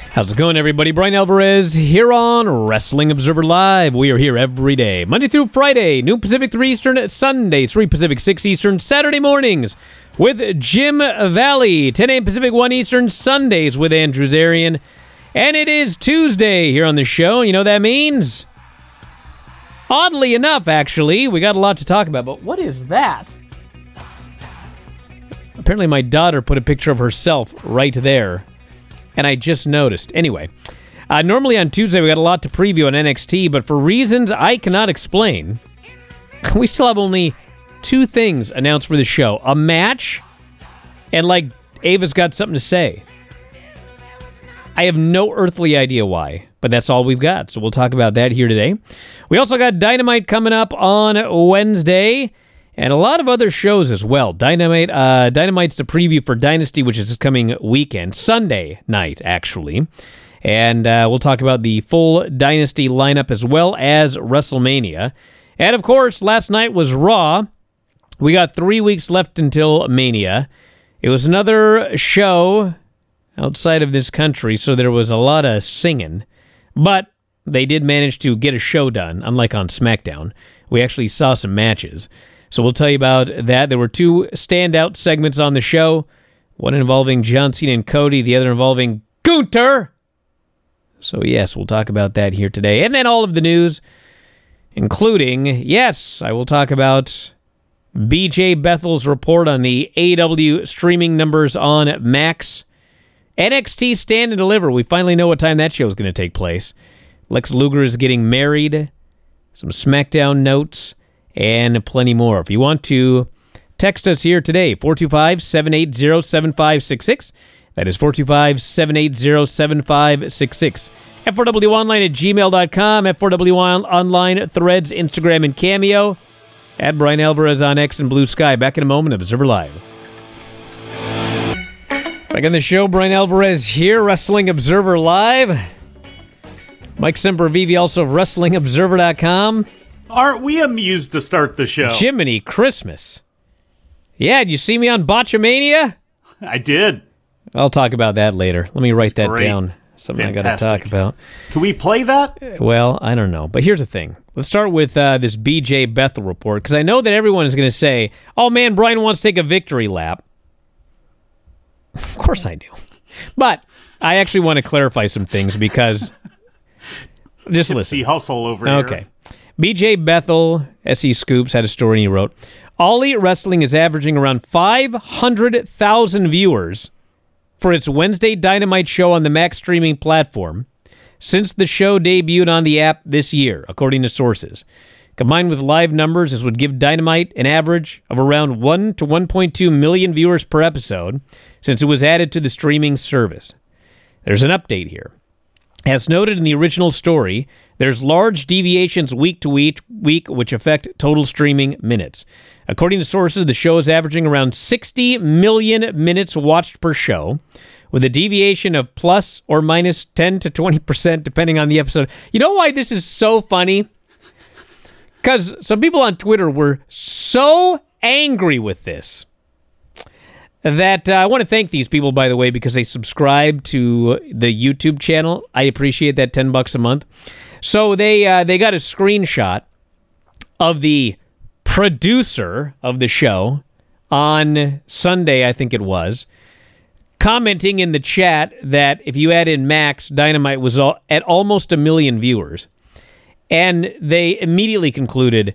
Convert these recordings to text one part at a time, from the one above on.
How's it going, everybody? Brian Alvarez here on Wrestling Observer Live. We are here every day, Monday through Friday, noon Pacific, 3 Eastern, Sundays, 3 Pacific, 6 Eastern, Saturday mornings with Jim Valley, 10 a.m. Pacific, 1 Eastern, Sundays with Andrew Zarian. And it is Tuesday here on the show. You know what that means? Oddly enough, actually, we got a lot to talk about, but what is that? Apparently my daughter put a picture of herself right there. And I just noticed. Anyway, normally on Tuesday we got a lot to preview on NXT, but for reasons I cannot explain, we still have only two things announced for the show. A match, and Ava's got something to say. I have no earthly idea why, but that's all we've got, so we'll talk about that here today. We also got Dynamite coming up on Wednesday, and a lot of other shows as well. Dynamite's the preview for Dynasty, which is this coming weekend, Sunday night, actually. And we'll talk about the full Dynasty lineup as well as WrestleMania. And, of course, last night was Raw. We got 3 weeks left until Mania. It was another show outside of this country, so there was a lot of singing. But they did manage to get a show done, unlike on SmackDown. We actually saw some matches. So we'll tell you about that. There were two standout segments on the show, one involving John Cena and Cody, the other involving Gunther. So yes, we'll talk about that here today. And then all of the news, including, yes, I will talk about BJ Bethel's report on the AEW streaming numbers on Max. NXT Stand and Deliver. We finally know what time that show is going to take place. Lex Luger is getting married. Some SmackDown notes. And plenty more. If you want to text us here today, 425-780-7566. That is 425-780-7566. F4WOnline@gmail.com. F4W Online, Threads, Instagram, and Cameo. At Brian Alvarez on X and Blue Sky. Back in a moment. Observer Live. Back on the show, Brian Alvarez here, Wrestling Observer Live. Mike Sempervive, also of WrestlingObserver.com. Aren't we amused to start the show? Jiminy Christmas. Yeah, did you see me on Botchamania? I did. I'll talk about that later. Let me write that down. Something Fantastic. I got to talk about. Can we play that? Well, I don't know. But here's the thing. Let's start with this BJ Bethel report, because I know that everyone is going to say, oh man, Brian wants to take a victory lap. Of course I do. But I actually want to clarify some things, because just listen. Tipsy hustle over here. Okay. BJ Bethel, SE Scoops, had a story and he wrote, All Elite Wrestling is averaging around 500,000 viewers for its Wednesday Dynamite show on the Max streaming platform since the show debuted on the app this year, according to sources. Combined with live numbers, this would give Dynamite an average of around 1 to 1.2 million viewers per episode since it was added to the streaming service. There's an update here. As noted in the original story, there's large deviations week to week which affect total streaming minutes. According to sources, the show is averaging around 60 million minutes watched per show, with a deviation of plus or minus 10 to 20% depending on the episode. You know why this is so funny? Because some people on Twitter were so angry with this that I want to thank these people, by the way, because they subscribe to the YouTube channel. I appreciate that $10 a month. So they got a screenshot of the producer of the show on Sunday, I think it was, commenting in the chat that if you add in Max, Dynamite was at almost 1 million viewers. And they immediately concluded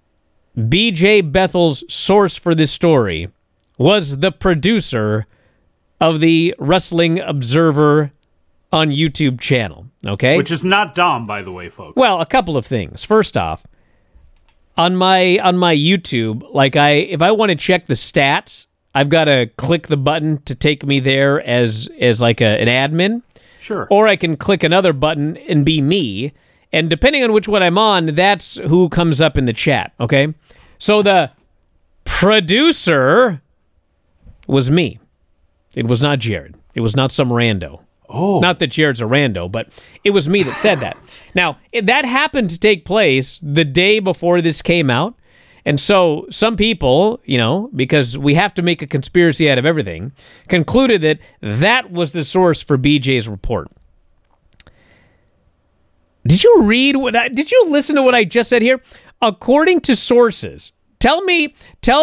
BJ Bethel's source for this story was the producer of the Wrestling Observer on YouTube channel, okay? Which is not Dom, by the way, folks. Well, a couple of things. First off, on my YouTube, if I want to check the stats, I've got to click the button to take me there as like an admin. Sure. Or I can click another button and be me, and depending on which one I'm on, that's who comes up in the chat, okay? So the producer was me. It was not Jared. It was not some rando. Oh. Not that Jared's a rando, but it was me that said that. Now, that happened to take place the day before this came out. And so some people, because we have to make a conspiracy out of everything, concluded that that was the source for BJ's report. Did you read did you listen to what I just said here? According to sources, tell me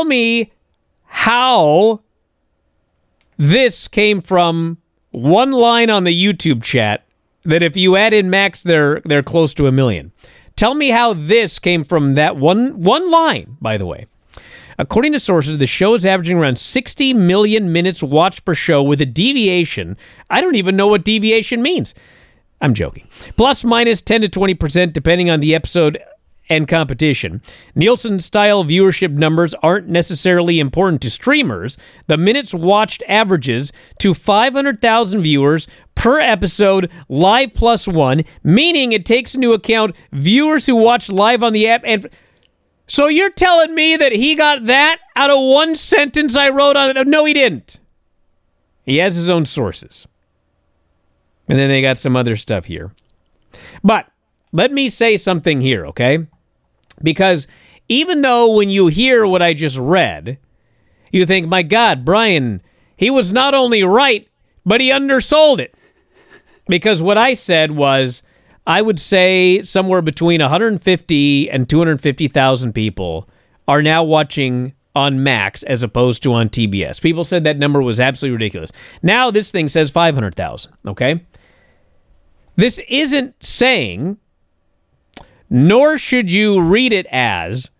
how this came from one line on the YouTube chat that if you add in Max, they're close to 1 million. Tell me how this came from that one line, by the way. According to sources, the show is averaging around 60 million minutes watched per show with a deviation. I don't even know what deviation means. I'm joking. Plus minus 10 to 20% depending on the episode and competition. Nielsen-style viewership numbers aren't necessarily important to streamers. The minutes watched averages to 500,000 viewers per episode, live plus one, meaning it takes into account viewers who watch live on the app. And so you're telling me that he got that out of one sentence I wrote on it? No, he didn't. He has his own sources. And then they got some other stuff here. But let me say something here, okay? Because even though when you hear what I just read, you think, my God, Brian, he was not only right, but he undersold it. Because what I said was, I would say somewhere between 150 and 250,000 people are now watching on Max as opposed to on TBS. People said that number was absolutely ridiculous. Now this thing says 500,000, okay? This isn't saying, nor should you read it as,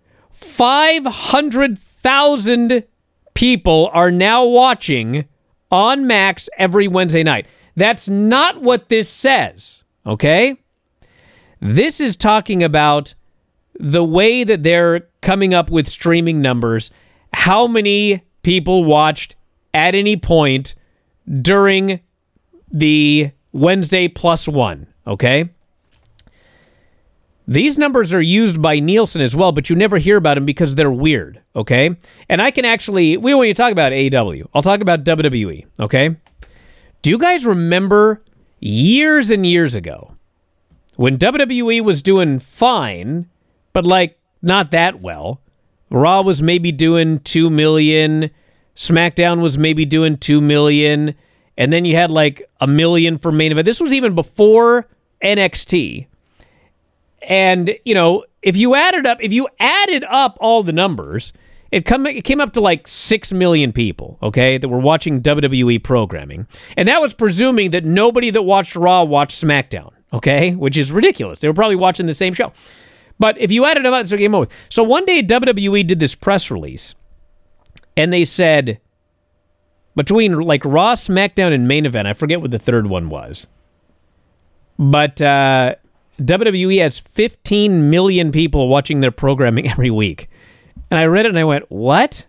500,000 people are now watching on Max every Wednesday night. That's not what this says, okay? This is talking about the way that they're coming up with streaming numbers, how many people watched at any point during the Wednesday plus one, okay? These numbers are used by Nielsen as well, but you never hear about them because they're weird, okay? And I can actually, when you talk about AEW, I'll talk about WWE, okay? Do you guys remember years and years ago when WWE was doing fine, but like not that well? Raw was maybe doing 2 million, SmackDown was maybe doing 2 million, and then you had like 1 million for main event. This was even before NXT. And, you know, if you added up all the numbers, it came up to like 6 million people, okay, that were watching WWE programming. And that was presuming that nobody that watched Raw watched SmackDown, okay, which is ridiculous. They were probably watching the same show. But if you added them up, it's a game over. So one day WWE did this press release, and they said between like Raw, SmackDown, and main event, I forget what the third one was, but WWE has 15 million people watching their programming every week. And I read it and I went, what?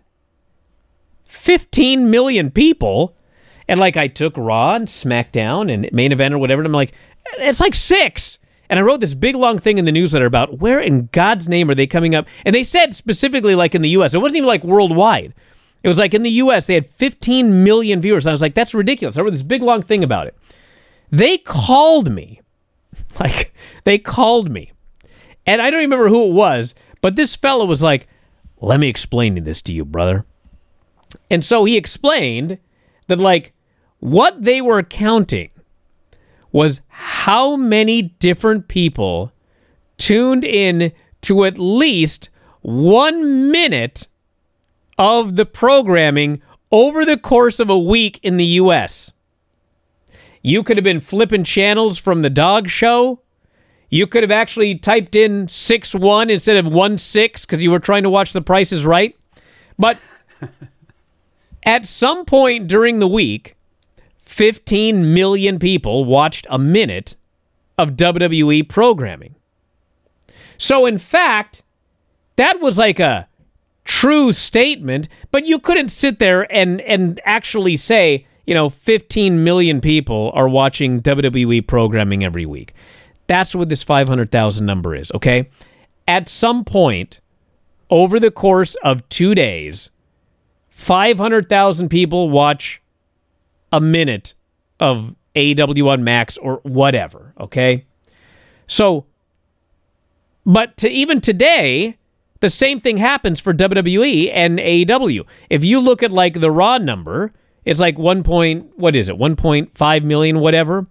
15 million people? And like I took Raw and SmackDown and main event or whatever, and I'm like, it's like 6. And I wrote this big long thing in the newsletter about where in God's name are they coming up? And they said specifically like in the U.S. It wasn't even like worldwide. It was like in the U.S. they had 15 million viewers. And I was like, that's ridiculous. I wrote this big long thing about it. They called me. Like, they called me. And I don't remember who it was, but this fellow was like, let me explain this to you, brother. And so he explained that, like, what they were counting was how many different people tuned in to at least 1 minute of the programming over the course of a week in the U.S. You could have been flipping channels from the dog show. You could have actually typed in 6-1 instead of 1-6 because you were trying to watch The Price is Right. But at some point during the week, 15 million people watched a minute of WWE programming. So, in fact, that was like a true statement, but you couldn't sit there and actually say, you know, 15 million people are watching WWE programming every week. That's what this 500,000 number is, okay? At some point, over the course of 2 days, 500,000 people watch a minute of AEW on Max or whatever, okay? So, but to even today, the same thing happens for WWE and AEW. If you look at like the Raw number, it's like 1.5 million, whatever.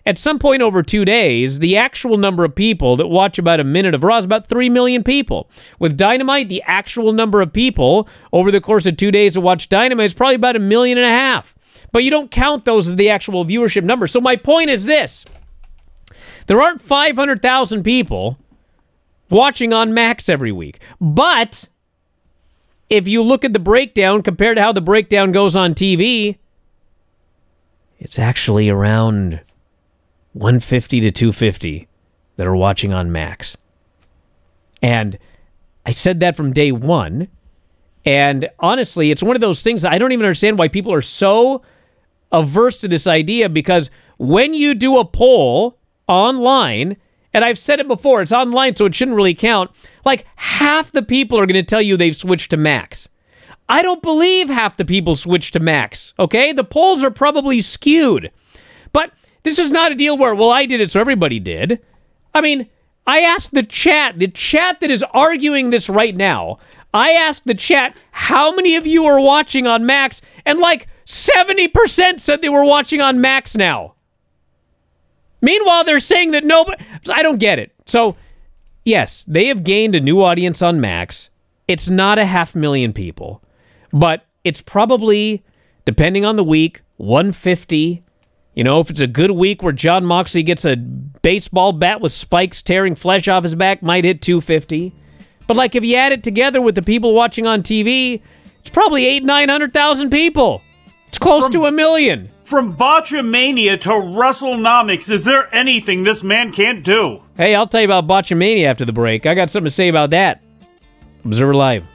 at some point over 2 days, the actual number of people that watch about a minute of Raw is about 3 million people. With Dynamite, the actual number of people over the course of 2 days to watch Dynamite is probably about 1.5 million. But you don't count those as the actual viewership number. So my point is this. There aren't 500,000 people watching on Max every week. But if you look at the breakdown compared to how the breakdown goes on TV, it's actually around 150 to 250 that are watching on Max. And I said that from day one. And honestly, it's one of those things I don't even understand why people are so averse to this idea, because when you do a poll online, and I've said it before, it's online, so it shouldn't really count, like half the people are going to tell you they've switched to Max. I don't believe half the people switch to Max, okay? The polls are probably skewed. But this is not a deal where, well, I did it, so everybody did. I mean, I asked the chat that is arguing this right now, I asked the chat, how many of you are watching on Max? And like 70% said they were watching on Max now. Meanwhile, they're saying that nobody... I don't get it. So, yes, they have gained a new audience on Max. It's not 500,000 people. But it's probably, depending on the week, 150. You know, if it's a good week where Jon Moxley gets a baseball bat with spikes tearing flesh off his back, might hit 250. But like if you add it together with the people watching on TV, it's probably 800,000-900,000 people. It's close to 1 million. From Botchamania to WrestleNomics, is there anything this man can't do? Hey, I'll tell you about Botchamania after the break. I got something to say about that. Observer Live.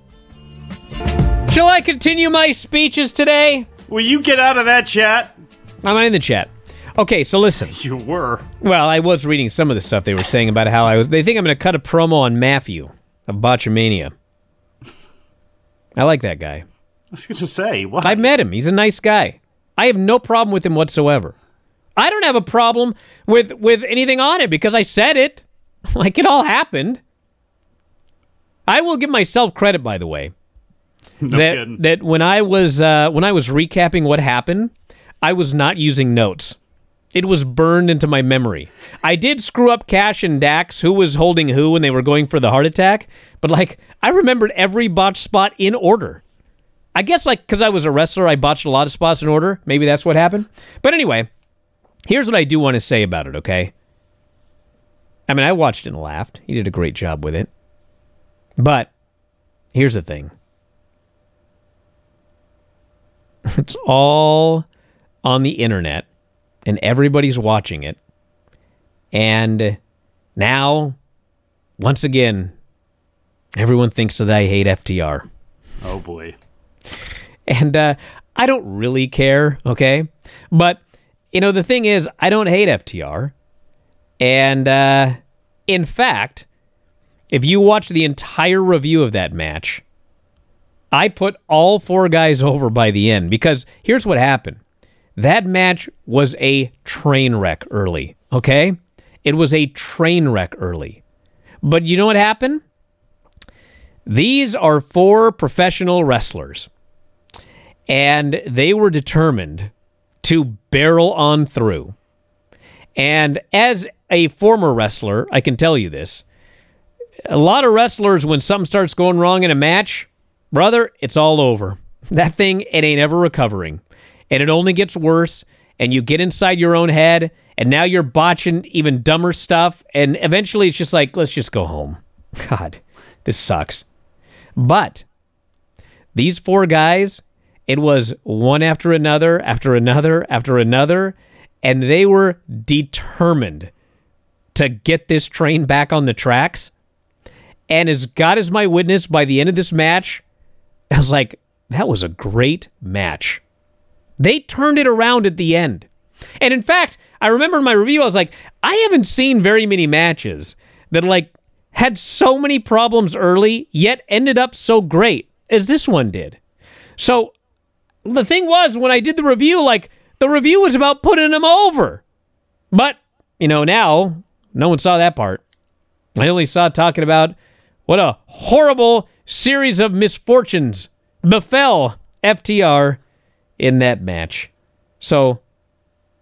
Shall I continue my speeches today? Will you get out of that chat? I'm not in the chat. Okay, so listen. You were. Well, I was reading some of the stuff they were saying about how they think I'm going to cut a promo on Matthew of Botchamania. I like that guy. I was going to say, what? I met him. He's a nice guy. I have no problem with him whatsoever. I don't have a problem with anything on it because I said it. Like, it all happened. I will give myself credit, by the way. No kidding. That when I was recapping what happened, I was not using notes. It was burned into my memory. I did screw up Cash and Dax, who was holding who when they were going for the heart attack, but like I remembered every botch spot in order. I guess like because I was a wrestler, I botched a lot of spots in order. Maybe that's what happened. But anyway, here's what I do want to say about it, okay? I mean, I watched it and laughed. He did a great job with it. But here's the thing. It's all on the internet, and everybody's watching it. And now, once again, everyone thinks that I hate FTR. Oh, boy. And I don't really care, okay? But, you know, the thing is, I don't hate FTR. And, in fact, if you watch the entire review of that match, I put all four guys over by the end because here's what happened. That match was a train wreck early, okay? It was a train wreck early. But you know what happened? These are four professional wrestlers, and they were determined to barrel on through. And as a former wrestler, I can tell you this. A lot of wrestlers, when something starts going wrong in a match, brother, it's all over. That thing, it ain't ever recovering. And it only gets worse, and you get inside your own head, and now you're botching even dumber stuff, and eventually it's just like, let's just go home. God, this sucks. But these four guys, it was one after another, after another, after another, and they were determined to get this train back on the tracks. And as God is my witness, by the end of this match, I was like, that was a great match. They turned it around at the end. And in fact, I remember in my review, I was like, I haven't seen very many matches that like had so many problems early, yet ended up so great as this one did. So the thing was, when I did the review, like the review was about putting them over. But, you know, now no one saw that part. I only saw talking about what a horrible series of misfortunes befell FTR in that match. So,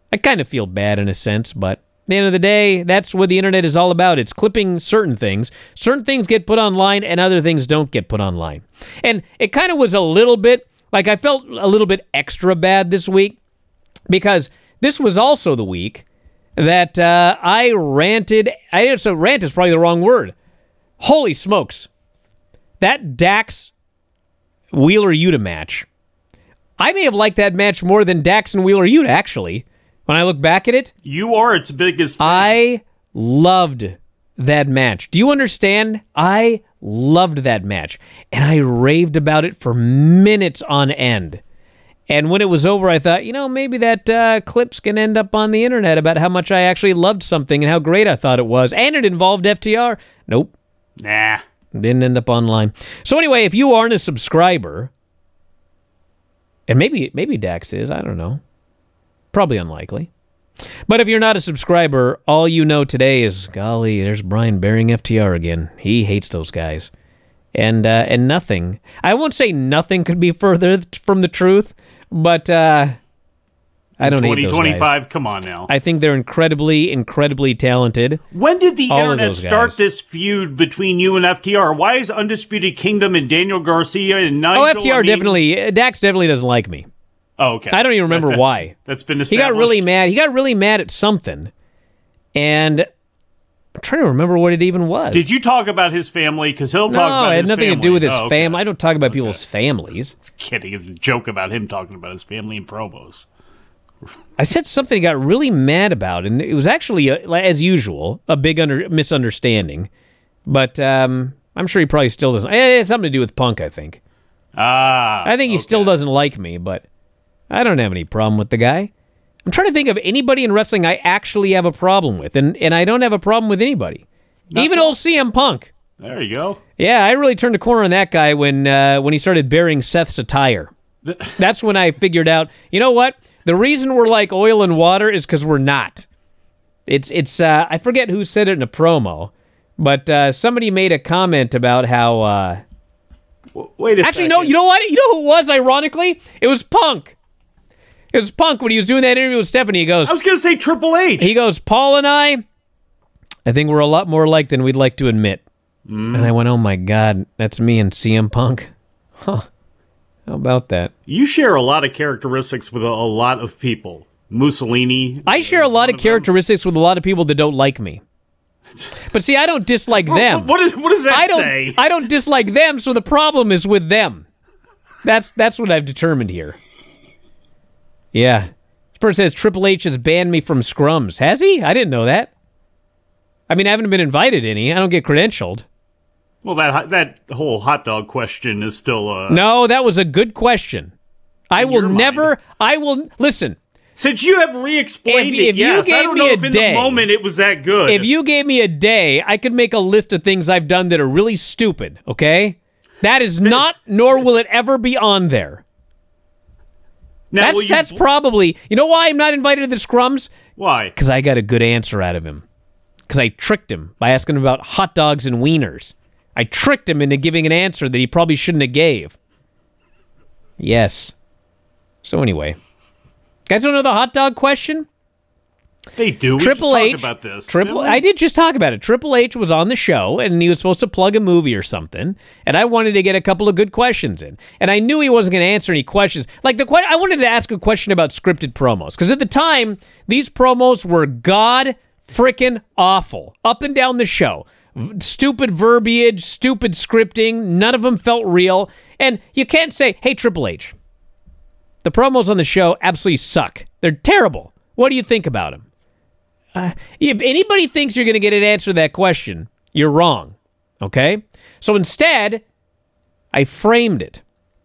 I kind of feel bad in a sense, but at the end of the day, that's what the internet is all about. It's clipping certain things. Certain things get put online and other things don't get put online. And it kind of was a little bit, like I felt a little bit extra bad this week because this was also the week that I ranted. So rant is probably the wrong word. Holy smokes. That Dax Wheeler Yuta match. I may have liked that match more than Dax and Wheeler Yuta, actually. When I look back at it, You are its biggest fan. I loved that match. Do you understand? I loved that match. And I raved about it for minutes on end. And when it was over, I thought, maybe that clip's going to end up on the internet about how much I actually loved something and how great I thought it was. And it involved FTR. Nope. Nah. Didn't end up online. So anyway, if you aren't a subscriber, and maybe Dax is, I don't know. Probably unlikely. But if you're not a subscriber, all you know today is, golly, there's Brian bearing FTR again. He hates those guys. And nothing. I won't say nothing could be further from the truth, but I don't hate those guys. 2025, come on now. I think they're incredibly, incredibly talented. When did the All of internet those start guys. this feud between you and FTR? Why is Undisputed Kingdom and Daniel Garcia and Nigel? FTR definitely, Dax definitely doesn't like me. Oh, okay. I don't even remember why. That's been He established. got really mad. He got really mad at something. And I'm trying to remember what it even was. Did you talk about his family? Because he'll talk No, about it had his nothing family. to do with his Oh, okay. family. I don't talk about people's families. It's kidding. It's a joke about him talking about his family in promos. I said something he got really mad about, and it was actually, as usual, a big misunderstanding. But I'm sure he probably still doesn't. It had something to do with Punk, I think. I think he still doesn't like me, but I don't have any problem with the guy. I'm trying to think of anybody in wrestling I actually have a problem with, and I don't have a problem with anybody. Even old CM Punk. There you go. Yeah, I really turned a corner on that guy when he started bearing Seth's attire. That's when I figured out, you know what? The reason we're like oil and water is because we're not. It's I forget who said it in a promo, but somebody made a comment about how... Wait a second. Actually, no, you know what? You know who it was, ironically? It was Punk. It was Punk when he was doing that interview with Stephanie. He goes... I was going to say Triple H. He goes, Paul and I think we're a lot more alike than we'd like to admit. And I went, oh my God, that's me and CM Punk. Huh. How about that? You share a lot of characteristics with a lot of people. Mussolini. I share a lot of characteristics with a lot of people that don't like me. But see, I don't dislike them. What does that say? I don't dislike them, so the problem is with them. That's what I've determined here. Yeah. This person says Triple H has banned me from scrums. Has he? I didn't know that. I mean, I haven't been invited any. I don't get credentialed. Well, that whole hot dog question is still... No, that was a good question. I will listen. Since you have re-explained If you yes. gave I don't me know a if in day- the moment it was that good. If you gave me a day, I could make a list of things I've done that are really stupid, okay? That is not, nor will it ever be on there. Now, That's probably... You know why I'm not invited to the scrums? Why? Because I got a good answer out of him. Because I tricked him by asking him about hot dogs and wieners. I tricked him into giving an answer that he probably shouldn't have gave. Yes. So anyway. Guys don't know the hot dog question? They do. Triple we H. just talked about this. I did just talk about it. Triple H was on the show, and he was supposed to plug a movie or something, and I wanted to get a couple of good questions in. And I knew he wasn't going to answer any questions. Like I wanted to ask a question about scripted promos, because at the time, these promos were god-frickin' awful, up and down the show. Stupid verbiage, stupid scripting, none of them felt real. And you can't say, hey, Triple H, the promos on the show absolutely suck. They're terrible. What do you think about them? If anybody thinks you're going to get an answer to that question, you're wrong. Okay? So instead, I framed it.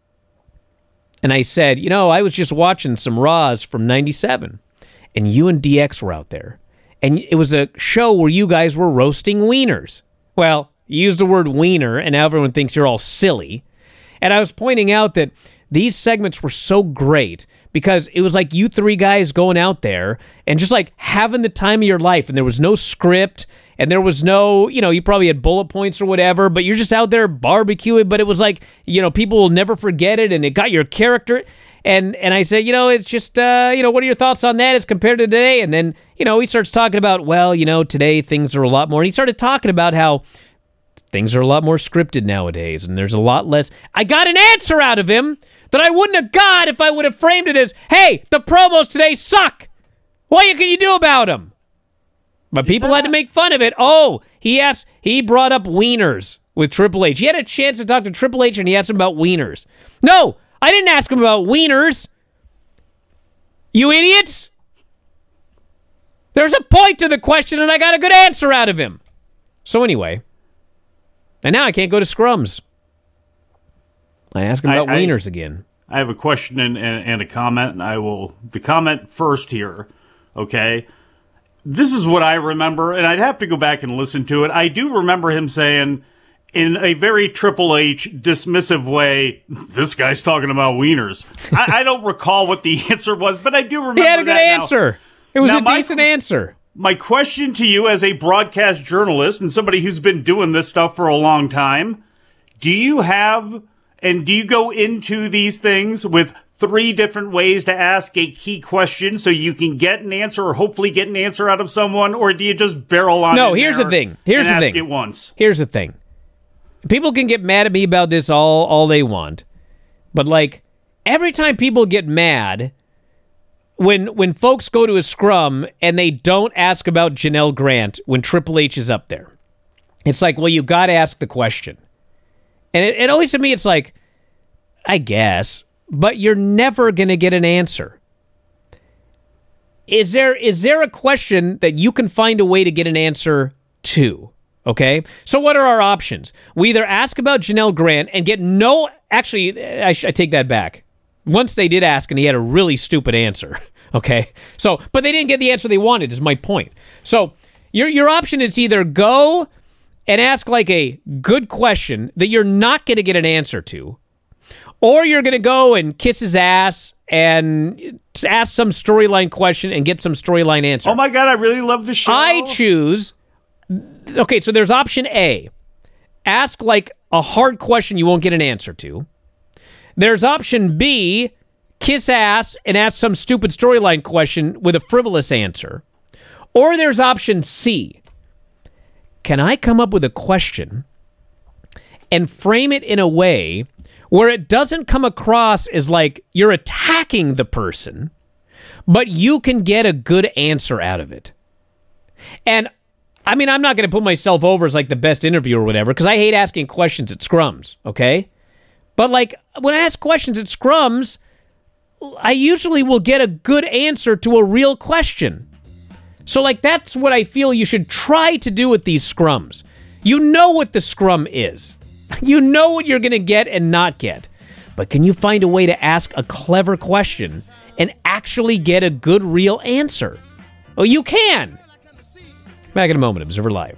And I said, I was just watching some Raws from 97, and you and DX were out there. And it was a show where you guys were roasting wieners. Well, you used the word wiener, and now everyone thinks you're all silly. And I was pointing out that these segments were so great because it was like you three guys going out there and just like having the time of your life. And there was no script, and there was no, you probably had bullet points or whatever, but you're just out there barbecuing. But it was like, people will never forget it, and it got your character. And I said, it's just, what are your thoughts on that as compared to today? And then, he starts talking about, today things are a lot more. And he started talking about how things are a lot more scripted nowadays, and there's a lot less. I got an answer out of him that I wouldn't have got if I would have framed it as, hey, the promos today suck. What can you do about them? But people had to make fun of it. Oh, he brought up wieners with Triple H. He had a chance to talk to Triple H, and he asked him about wieners. No, I didn't ask him about wieners. You idiots. There's a point to the question, and I got a good answer out of him. So anyway, and now I can't go to Scrums. I ask him about wieners again. I have a question and a comment, and I will... The comment first here, okay? This is what I remember, and I'd have to go back and listen to it. I do remember him saying, in a very Triple H dismissive way, this guy's talking about wieners. I don't recall what the answer was, but I do remember that. He had a good answer. It was a decent answer. My question to you as a broadcast journalist and somebody who's been doing this stuff for a long time, do you go into these things with 3 different ways to ask a key question so you can get an answer or hopefully get an answer out of someone, or do you just barrel on No, here's the thing. Ask it once? Here's the thing. People can get mad at me about this all they want, but every time people get mad when folks go to a scrum and they don't ask about Janelle Grant when Triple H is up there, it's like, well, you got to ask the question. And it always, to me, it's like, I guess, but you're never going to get an answer. Is there a question that you can find a way to get an answer to? Okay? So what are our options? We either ask about Janelle Grant and get no... Actually, I take that back. Once they did ask, and he had a really stupid answer. Okay? So, but they didn't get the answer they wanted, is my point. So your option is either go and ask a good question that you're not going to get an answer to, or you're going to go and kiss his ass and ask some storyline question and get some storyline answer. Oh my God, I really love the show. I choose... Okay, so there's option A. Ask a hard question you won't get an answer to. There's option B. Kiss ass and ask some stupid storyline question with a frivolous answer. Or there's option C. Can I come up with a question and frame it in a way where it doesn't come across as you're attacking the person, but you can get a good answer out of it? And I mean, I'm not going to put myself over as the best interviewer or whatever, because I hate asking questions at scrums, okay? But when I ask questions at scrums, I usually will get a good answer to a real question. So that's what I feel you should try to do with these scrums. You know what the scrum is. You know what you're going to get and not get. But can you find a way to ask a clever question and actually get a good real answer? Well, you can. Back in a moment, Observer Live.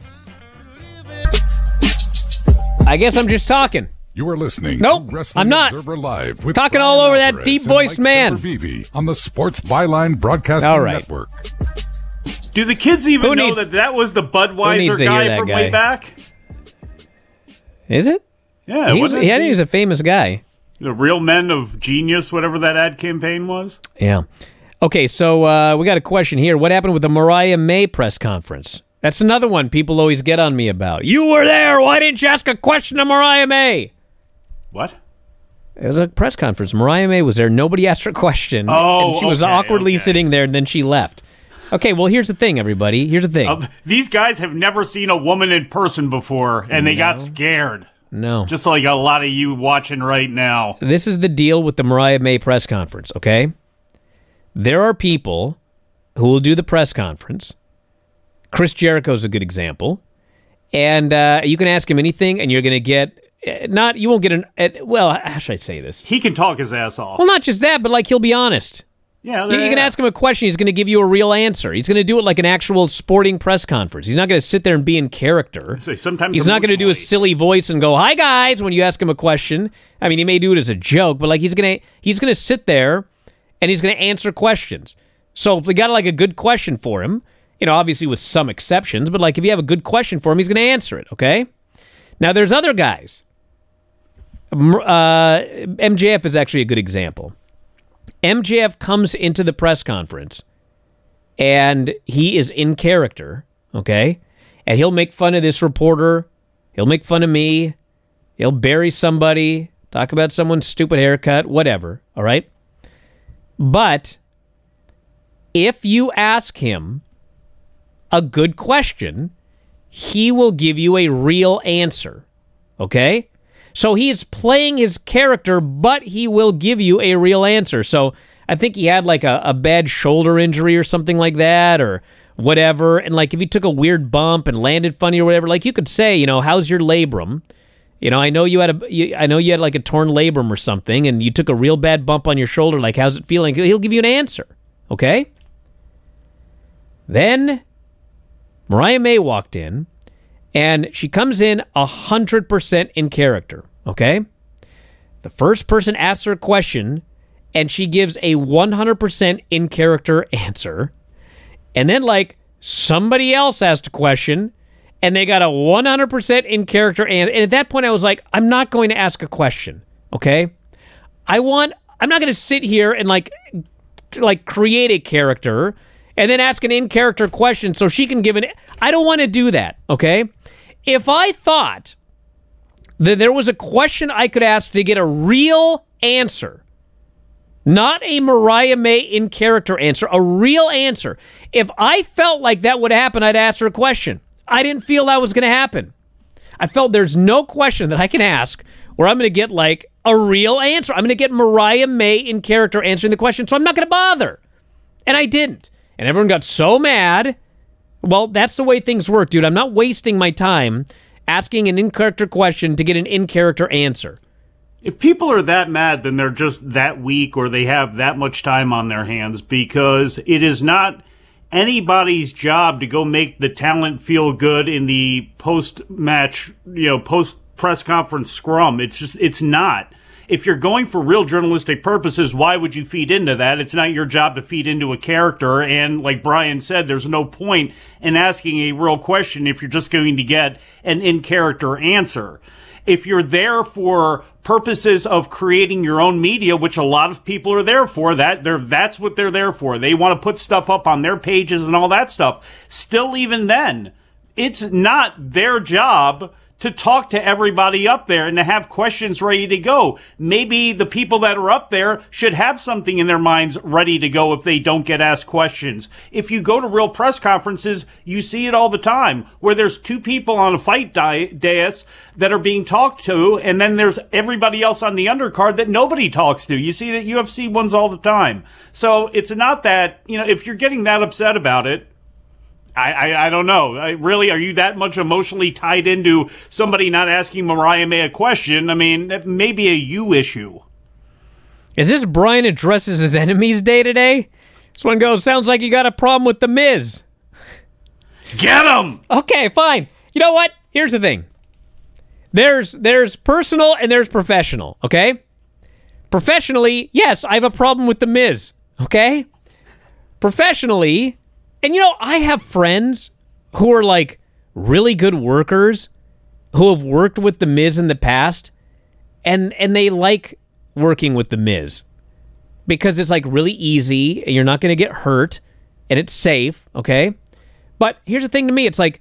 I guess I'm just talking. You are listening nope, to Wrestling I'm not. Observer Live with talking Brian all over Alvarez that deep-voiced man. Sempervive on the Sports Byline Broadcasting all right. Network. Do the kids even know that was the Budweiser guy from way back? Is it? Yeah, he was a famous guy. The Real Men of Genius, whatever that ad campaign was. Yeah. Okay, so we got a question here. What happened with the Mariah May press conference? That's another one people always get on me about. You were there. Why didn't you ask a question to Mariah May? What? It was a press conference. Mariah May was there. Nobody asked her a question. Oh, and she was awkwardly sitting there, and then she left. Okay, well, here's the thing, everybody. Here's the thing. These guys have never seen a woman in person before, and they got scared. No. Just like a lot of you watching right now. This is the deal with the Mariah May press conference, okay? There are people who will do the press conference. Chris Jericho's a good example. And you can ask him anything, and you're going to get... you won't get how should I say this? He can talk his ass off. Well, not just that, but he'll be honest. Yeah, you can ask him a question. He's going to give you a real answer. He's going to do it like an actual sporting press conference. He's not going to sit there and be in character. Sometimes he's not going to do a silly voice and go, "Hi guys," when you ask him a question. I mean, he may do it as a joke, but he's going to sit there and he's going to answer questions. So if we got a good question for him, obviously with some exceptions, but if you have a good question for him, he's going to answer it. Okay. Now there's other guys. MJF is actually a good example. MJF comes into the press conference, and he is in character, okay? And he'll make fun of this reporter. He'll make fun of me. He'll bury somebody, talk about someone's stupid haircut, whatever, all right? But if you ask him a good question, he will give you a real answer, okay? So he is playing his character, but he will give you a real answer. So I think he had like a bad shoulder injury or something like that, or whatever. And like if he took a weird bump and landed funny or whatever, like you could say, you know, how's your labrum? You know, I know you had like a torn labrum or something, and you took a real bad bump on your shoulder. Like, how's it feeling? He'll give you an answer, okay? Then Mariah May walked in, and she comes in 100% in character, okay? The first person asks her a question, and she gives a 100% in character answer. And then, like, somebody else asked a question, and they got a 100% in character answer. And at that point, I was like, I'm not going to ask a question, okay? I'm not going to sit here and, like create a character and then ask an in-character question so she can give an... I don't want to do that, okay? If I thought that there was a question I could ask to get a real answer, not a Mariah May in-character answer, a real answer, if I felt like that would happen, I'd ask her a question. I didn't feel that was going to happen. I felt there's no question that I can ask where I'm going to get, like, a real answer. I'm going to get Mariah May in character answering the question, so I'm not going to bother. And I didn't. And everyone got so mad. Well, that's the way things work, dude. I'm not wasting my time asking an in-character question to get an in-character answer. If people are that mad, then they're just that weak, or they have that much time on their hands, because it is not anybody's job to go make the talent feel good in the post-match, post-press conference scrum. It's not. If you're going for real journalistic purposes, why would you feed into that? It's not your job to feed into a character. And like Brian said, there's no point in asking a real question if you're just going to get an in-character answer. If you're there for purposes of creating your own media, which a lot of people are there for, that's what they're there for. They want to put stuff up on their pages and all that stuff. Still, even then, it's not their job to talk to everybody up there and to have questions ready to go. Maybe the people that are up there should have something in their minds ready to go if they don't get asked questions. If you go to real press conferences, you see it all the time, where there's two people on a fight dais that are being talked to, and then there's everybody else on the undercard that nobody talks to. You see that UFC ones all the time. So it's not that, if you're getting that upset about it, I don't know. Really, are you that much emotionally tied into somebody not asking Mariah May a question? I mean, that may be a you issue. Is this Brian addresses his enemies day to day? This one goes, sounds like you got a problem with The Miz. Get him! Okay, fine. You know what? Here's the thing. There's personal and there's professional, okay? Professionally, yes, I have a problem with The Miz, okay? Professionally... And, I have friends who are, like, really good workers who have worked with The Miz in the past, and they like working with The Miz because it's, like, really easy, and you're not going to get hurt, and it's safe, okay? But here's the thing to me. It's like,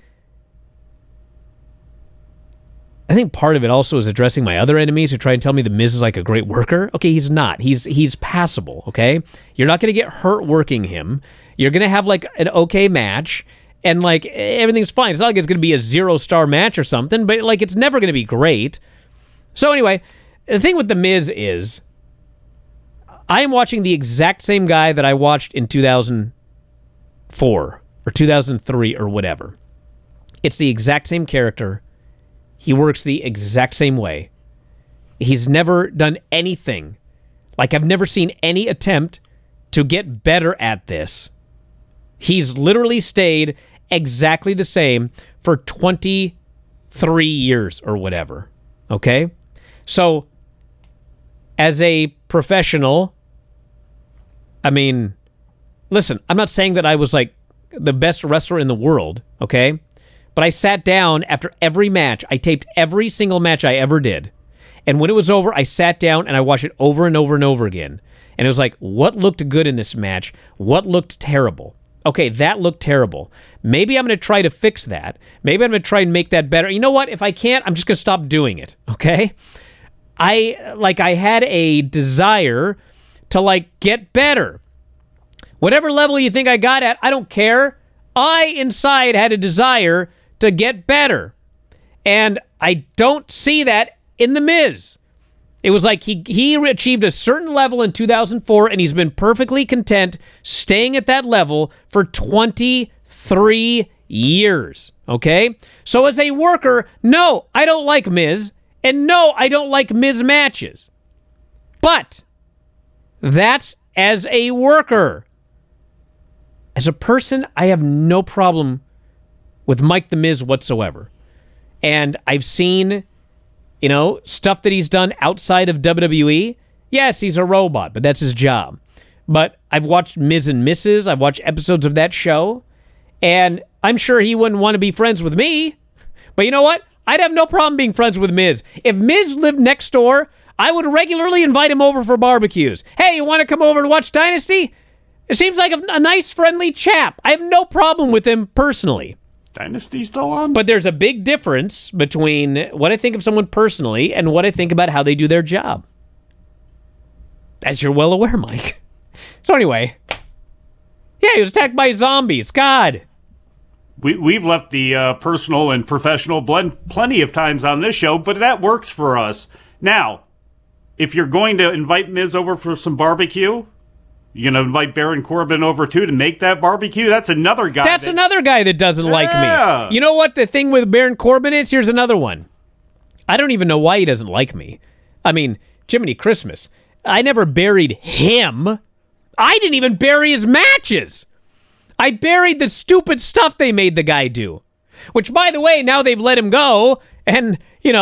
I think part of it also is addressing my other enemies who try and tell me The Miz is, like, a great worker. Okay, he's not. He's passable, okay? You're not going to get hurt working him. You're going to have, like, an okay match, and, like, everything's fine. It's not like it's going to be a 0-star match or something, but, like, it's never going to be great. So, anyway, the thing with The Miz is I am watching the exact same guy that I watched in 2004 or 2003 or whatever. It's the exact same character. He works the exact same way. He's never done anything. Like, I've never seen any attempt to get better at this. He's literally stayed exactly the same for 23 years or whatever. Okay? So, as a professional, I mean, listen, I'm not saying that I was, like, the best wrestler in the world, okay? But I sat down after every match. I taped every single match I ever did. And when it was over, I sat down and I watched it over and over and over again. And it was like, what looked good in this match? What looked terrible? Okay, that looked terrible. Maybe I'm going to try to fix that. Maybe I'm going to try and make that better. You know what? If I can't, I'm just going to stop doing it, okay? I had a desire to, get better. Whatever level you think I got at, I don't care. I, inside, had a desire to get better. And I don't see that in The Miz. It was like he achieved a certain level in 2004, and he's been perfectly content staying at that level for 23 years, okay? So as a worker, no, I don't like Miz, and no, I don't like Miz matches. But that's as a worker. As a person, I have no problem with Mike the Miz whatsoever. And I've seen, stuff that he's done outside of WWE. Yes, he's a robot, but that's his job. But I've watched Miz and Mrs. I've watched episodes of that show, and I'm sure he wouldn't want to be friends with me. But you know what? I'd have no problem being friends with Miz. If Miz lived next door, I would regularly invite him over for barbecues. Hey, you want to come over and watch Dynasty? It seems like a nice, friendly chap. I have no problem with him personally. Dynasty still on? But there's a big difference between what I think of someone personally and what I think about how they do their job. As you're well aware, Mike. So anyway, yeah, he was attacked by zombies. God. We've left the personal and professional blend plenty of times on this show, but that works for us. Now, if you're going to invite Miz over for some barbecue, you're going to invite Baron Corbin over, too, to make that barbecue? That's another guy. That's another guy that doesn't like me. You know what the thing with Baron Corbin is? Here's another one. I don't even know why he doesn't like me. I mean, Jiminy Christmas. I never buried him. I didn't even bury his matches. I buried the stupid stuff they made the guy do. Which, by the way, now they've let him go, and,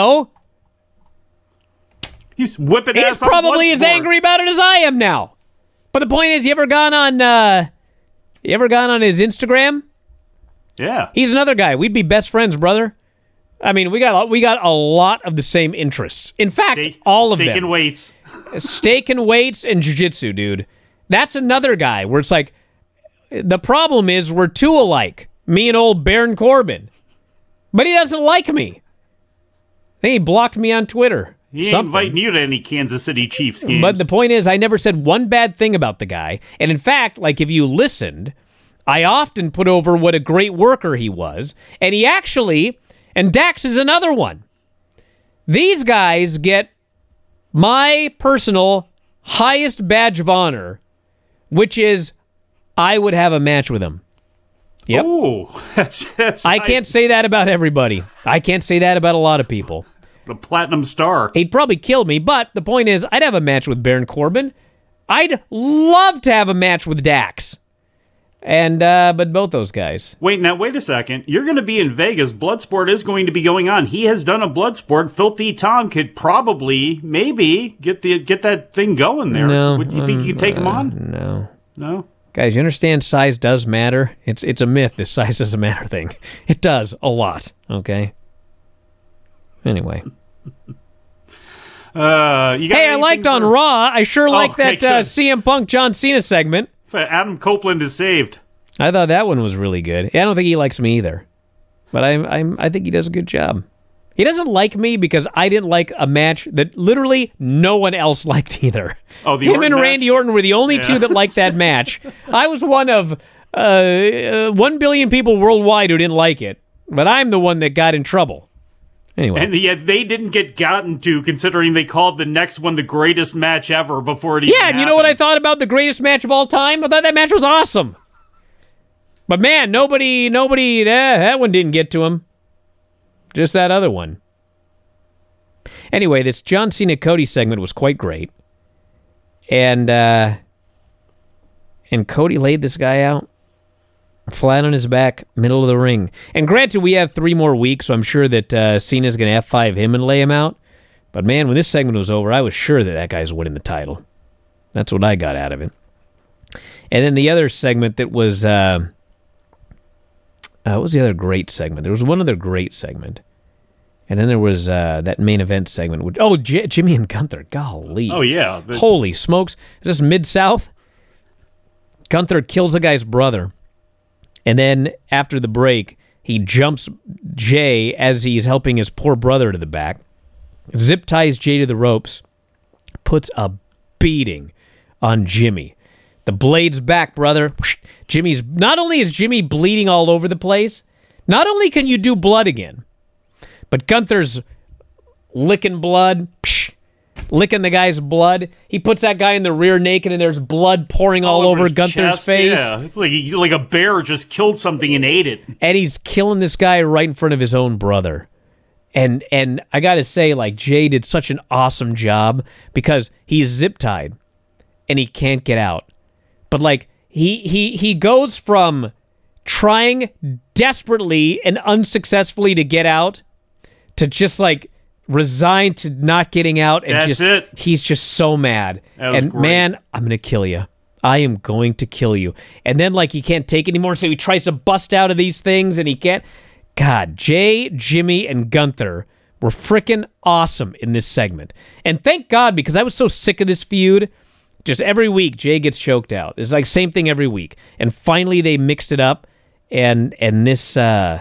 he's whipping ass. He's probably as angry about it as I am now. But the point is, you ever gone on his Instagram? Yeah. He's another guy. We'd be best friends, brother. I mean, we got a lot of the same interests. In fact, all of them. Steak and weights. Steak and weights and jiu-jitsu, dude. That's another guy where it's like, the problem is we're two alike, me and old Baron Corbin. But he doesn't like me. I think he blocked me on Twitter. He ain't inviting you to any Kansas City Chiefs games. But the point is, I never said one bad thing about the guy. And in fact, if you listened, I often put over what a great worker he was. And he actually, and Dax is another one. These guys get my personal highest badge of honor, which is I would have a match with him. Yep. Oh, that's I can't say that about everybody. I can't say that about a lot of people. The Platinum Star. He'd probably kill me, but the point is, I'd have a match with Baron Corbin. I'd love to have a match with Dax. And, but both those guys. Wait a second. You're going to be in Vegas. Bloodsport is going to be going on. He has done a Bloodsport. Filthy Tom could probably, maybe, get that thing going there. No. Would you think you could take him on? No. No? Guys, you understand size does matter? It's a myth, this size doesn't matter thing. It does, a lot, okay? Anyway. I liked on Raw. I sure liked that CM Punk John Cena segment. Adam Copeland is saved. I thought that one was really good. I don't think he likes me either, but I think he does a good job. He doesn't like me because I didn't like a match that literally no one else liked either. Oh, the Him Orton and match? Randy Orton were the only two that liked that match. I was one of 1 billion people worldwide who didn't like it, but I'm the one that got in trouble. Anyway. And yet they didn't get gotten to, considering they called the next one the greatest match ever before it even happened. Yeah, and you know what I thought about the greatest match of all time? I thought that match was awesome. But man, nobody, that one didn't get to him. Just that other one. Anyway, this John Cena Cody segment was quite great. And Cody laid this guy out. Flat on his back, middle of the ring. And granted, we have 3 more weeks, so I'm sure that Cena's going to F5 him and lay him out. But man, when this segment was over, I was sure that guy's winning the title. That's what I got out of it. And then the other segment that was... what was the other great segment? There was one other great segment. And then there was that main event segment. Jimmy and Gunther. Golly. Oh, yeah. Holy smokes. Is this Mid-South? Gunther kills a guy's brother. And then after the break, he jumps Jay as he's helping his poor brother to the back. Zip ties Jay to the ropes. Puts a beating on Jimmy. The blade's back, brother. Not only is Jimmy bleeding all over the place, not only can you do blood again, but Gunther's licking blood, licking the guy's blood. He puts that guy in the rear naked, and there's blood pouring all over Gunther's chest. face. Yeah, it's like a bear just killed something and ate it. And he's killing this guy right in front of his own brother. And I got to say, like, Jay did such an awesome job because he's zip-tied, and he can't get out. But, like, he goes from trying desperately and unsuccessfully to get out to just, like, resign to not getting out. And That's it. He's just so mad. And, great. Man, I'm going to kill you. I am going to kill you. And then, like, he can't take it anymore, so he tries to bust out of these things, and he can't. God, Jay, Jimmy, and Gunther were freaking awesome in this segment. And thank God, because I was so sick of this feud. Just every week, Jay gets choked out. It's like same thing every week. And finally, they mixed it up, and this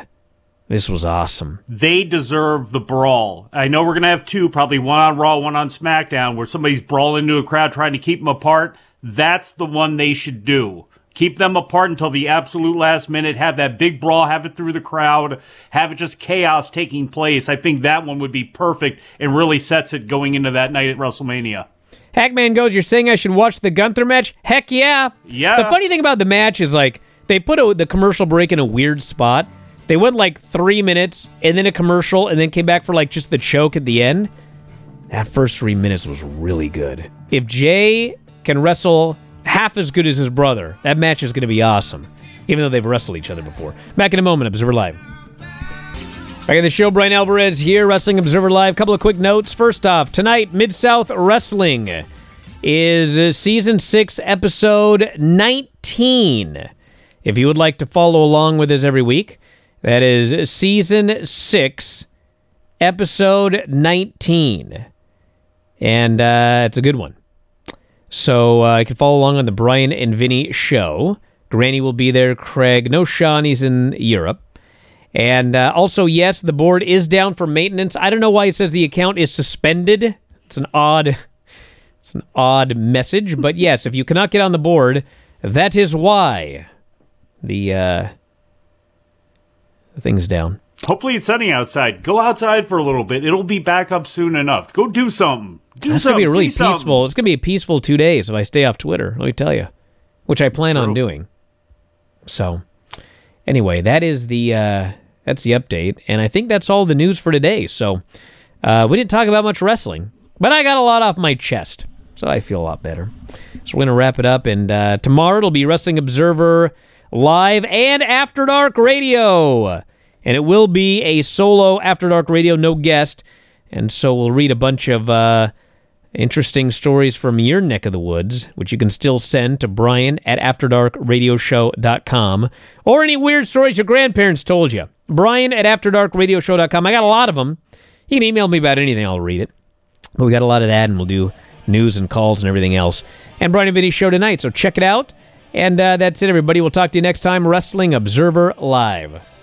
was awesome. They deserve the brawl. I know we're going to have two, probably one on Raw, one on SmackDown, where somebody's brawling into a crowd trying to keep them apart. That's the one they should do. Keep them apart until the absolute last minute, have that big brawl, have it through the crowd, have it just chaos taking place. I think that one would be perfect and really sets it going into that night at WrestleMania. Hackman goes, you're saying I should watch the Gunther match? Heck yeah. Yeah. The funny thing about the match is, like, they put the commercial break in a weird spot. They went, like, 3 minutes, and then a commercial, and then came back for, like, just the choke at the end. That first 3 minutes was really good. If Jay can wrestle half as good as his brother, that match is going to be awesome, even though they've wrestled each other before. Back in a moment, Observer Live. Back in the show, Brian Alvarez here, Wrestling Observer Live. Couple of quick notes. First off, tonight, Mid-South Wrestling is Season 6, Episode 19. If you would like to follow along with us every week, that is Season 6, Episode 19. And it's a good one. So you can follow along on the Brian and Vinny show. Granny will be there. Craig. No Sean. He's in Europe. And also, yes, the board is down for maintenance. I don't know why it says the account is suspended. It's an odd message. But yes, if you cannot get on the board, that is why the thing's down. Hopefully it's sunny outside. Go outside for a little bit. It'll be back up soon enough. Go do something. It's going to be really peaceful. It's going to be a peaceful 2 days if I stay off Twitter, let me tell you, which I plan on doing. So, anyway, that's the update, and I think that's all the news for today. So, we didn't talk about much wrestling, but I got a lot off my chest, so I feel a lot better. So we're going to wrap it up, and tomorrow it'll be Wrestling Observer Live and After Dark Radio. And it will be a solo After Dark Radio, no guest. And so we'll read a bunch of interesting stories from your neck of the woods, which you can still send to Brian at AfterDarkRadioshow.com. Or any weird stories your grandparents told you. Brian at AfterDarkRadioshow.com. I got a lot of them. You can email me about anything, I'll read it. But we got a lot of that, and we'll do news and calls and everything else. And Brian and Vinny's show tonight, so check it out. And that's it, everybody. We'll talk to you next time. Wrestling Observer Live.